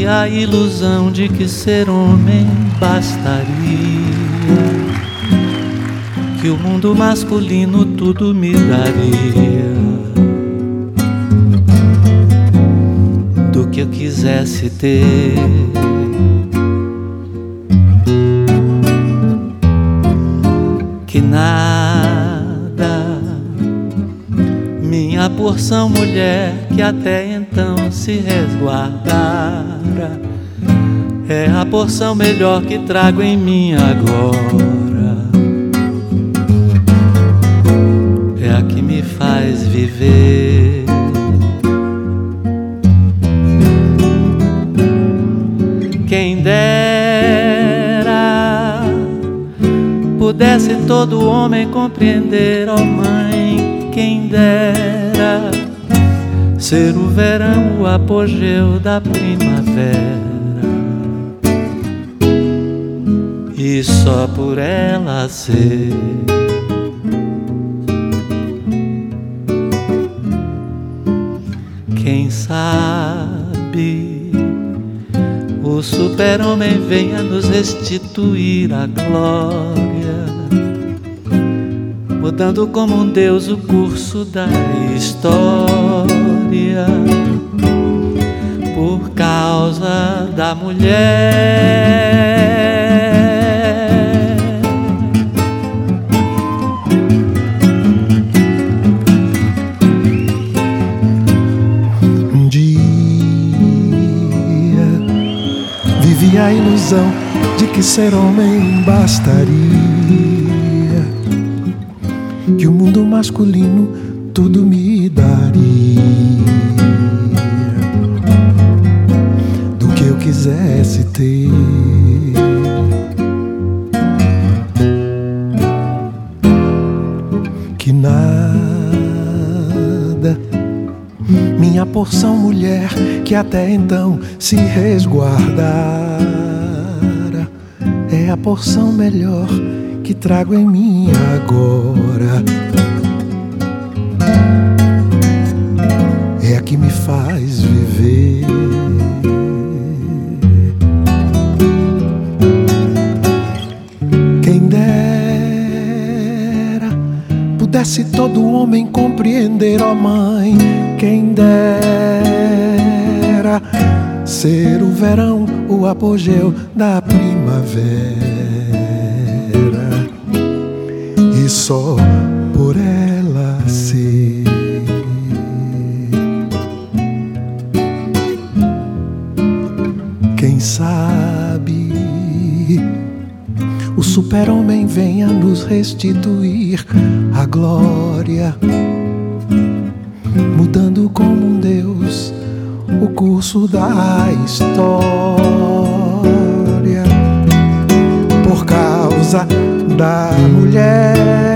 Vivi a ilusão de que ser homem bastaria, que o mundo masculino tudo me daria, do que eu quisesse ter. Que nada, minha porção mulher, que até então se resguardara, é a porção melhor que trago em mim agora. É a que me faz viver. Quem dera pudesse todo homem compreender, ó mãe, quem dera ser o verão o apogeu da primavera, e só por ela ser. Quem sabe o super-homem venha nos restituir a glória, mudando como um deus o curso da história, por causa da mulher. Um dia vivi a ilusão de que ser homem bastaria, que o mundo masculino tudo me daria, do que eu quisesse ter. Que nada, minha porção mulher, que até então se resguardara, é a porção melhor que trago em mim agora. É a que me faz viver. Quem dera pudesse todo homem compreender, ó mãe, quem dera ser o verão o apogeu da primavera, e só por ela ser. Quem sabe o super-homem venha nos restituir a glória, mudando como um deus o curso da história, por causa da mulher.